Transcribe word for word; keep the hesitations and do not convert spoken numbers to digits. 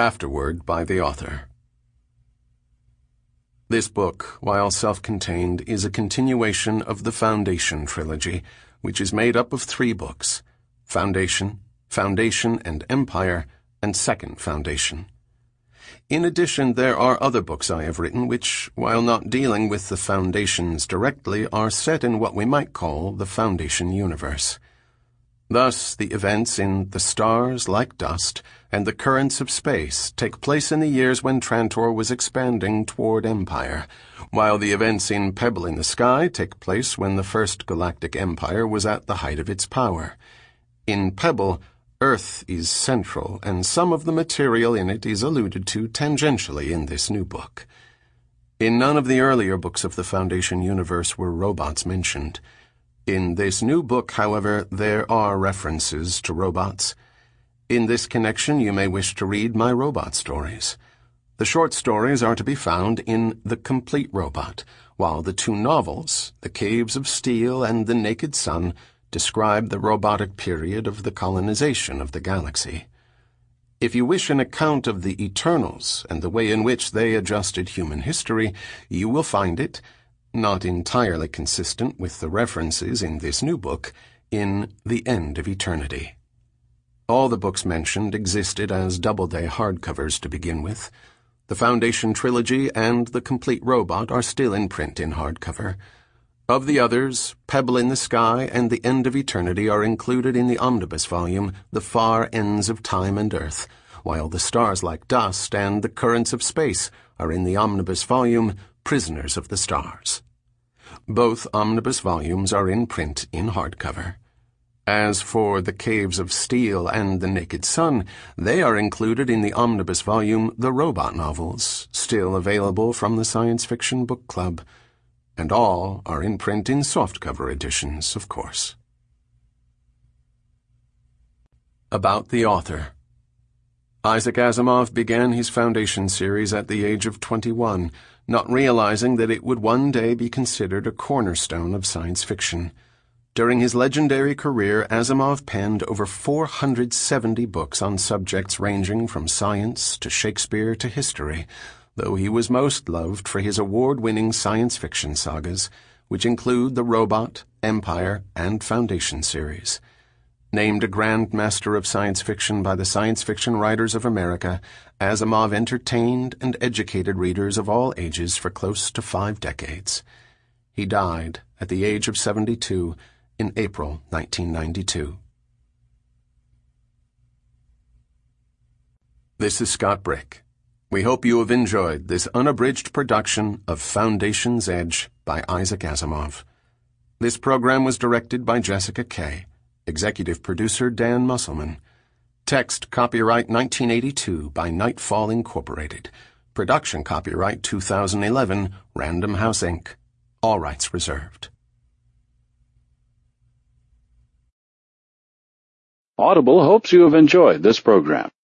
Afterword by the author. This book, while self-contained, is a continuation of the Foundation trilogy, which is made up of three books: Foundation, Foundation and Empire, and Second Foundation. In addition, there are other books I have written which, while not dealing with the Foundations directly, are set in what we might call the Foundation universe. Thus, the events in The Stars Like Dust and The Currents of Space take place in the years when Trantor was expanding toward Empire, while the events in Pebble in the Sky take place when the First Galactic Empire was at the height of its power. In Pebble, Earth is central, and some of the material in it is alluded to tangentially in this new book. In none of the earlier books of the Foundation universe were robots mentioned. In this new book, however, there are references to robots. In this connection, you may wish to read my robot stories. The short stories are to be found in The Complete Robot, while the two novels, The Caves of Steel and The Naked Sun, describe the robotic period of the colonization of the galaxy. If you wish an account of the Eternals and the way in which they adjusted human history, you will find it, not entirely consistent with the references in this new book, in The End of Eternity. All the books mentioned existed as Doubleday hardcovers to begin with. The Foundation trilogy and The Complete Robot are still in print in hardcover. Of the others, Pebble in the Sky and The End of Eternity are included in the omnibus volume The Far Ends of Time and Earth, while The Stars Like Dust and The Currents of Space are in the omnibus volume Prisoners of the Stars. Both omnibus volumes are in print in hardcover. As for The Caves of Steel and The Naked Sun, they are included in the omnibus volume The Robot Novels, still available from the Science Fiction Book Club. And all are in print in softcover editions, of course. About the author. Isaac Asimov began his Foundation series at the age of twenty-one, not realizing that it would one day be considered a cornerstone of science fiction. During his legendary career, Asimov penned over four hundred seventy books on subjects ranging from science to Shakespeare to history, though he was most loved for his award-winning science fiction sagas, which include the Robot, Empire, and Foundation series. Named a Grand Master of Science Fiction by the Science Fiction Writers of America, Asimov entertained and educated readers of all ages for close to five decades. He died at the age of seventy-two in April nineteen ninety-two. This is Scott Brick. We hope you have enjoyed this unabridged production of Foundation's Edge by Isaac Asimov. This program was directed by Jessica Kay. Executive producer Dan Musselman. Text copyright nineteen eighty-two by Nightfall Incorporated. Production copyright two thousand eleven, Random House Incorporated. All rights reserved. Audible hopes you have enjoyed this program.